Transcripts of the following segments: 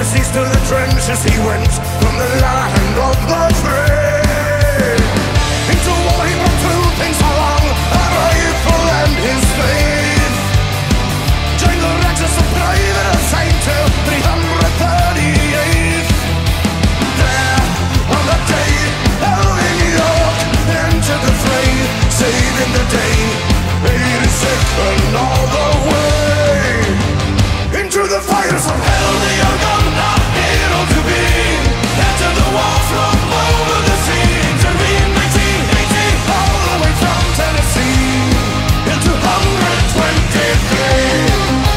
overseas to the trenches he went, from the land of the free. Into war he brought two things along, a rifle and his faith. Joined the ranks as a private assigned to 338th. There, on that day, Elvin York entered the fray, saving the day, 82nd all the way. Into the fires of hell, the young gun, a hero to be. Enter the war from over the sea. Intervene 1918, all the way from Tennessee into 123.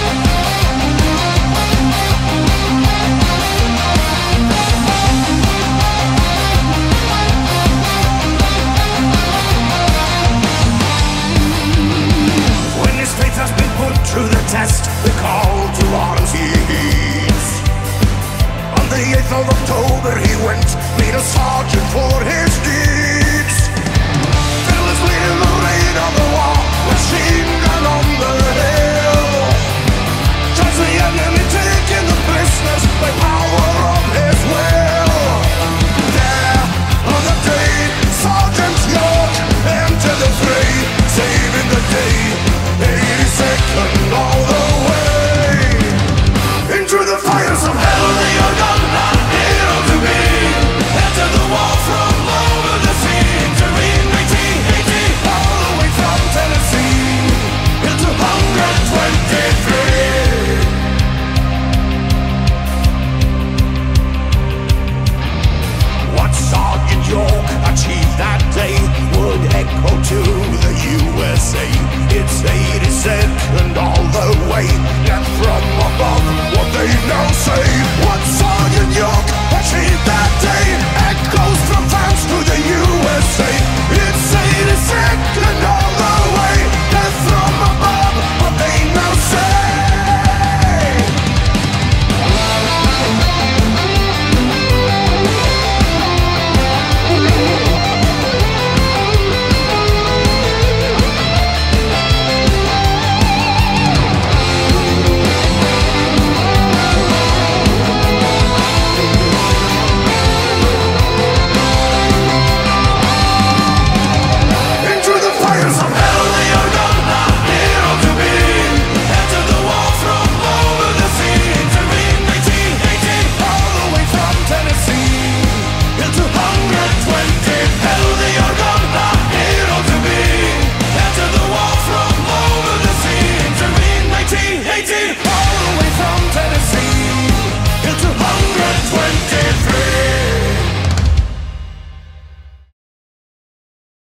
When his faith has been put to the test, the call to arms he heeds. On the 8th of October he went, made a sergeant for his deeds. Fearlessly in the rain of the war, machine gun on the hill. Joins the enemy, taking the prisoners by power of his will. There, on the day, Sergeant York entered the fray, saving the day, 82nd all the way. Into the fires of hell, the young gun, a hero to be. Enter the war from over the sea. Intervene 1918, all the way from Tennessee into 123. What Sergeant York achieved that day would echo to the USA. It's 82nd all the way, and from above what they now say. What Sergeant York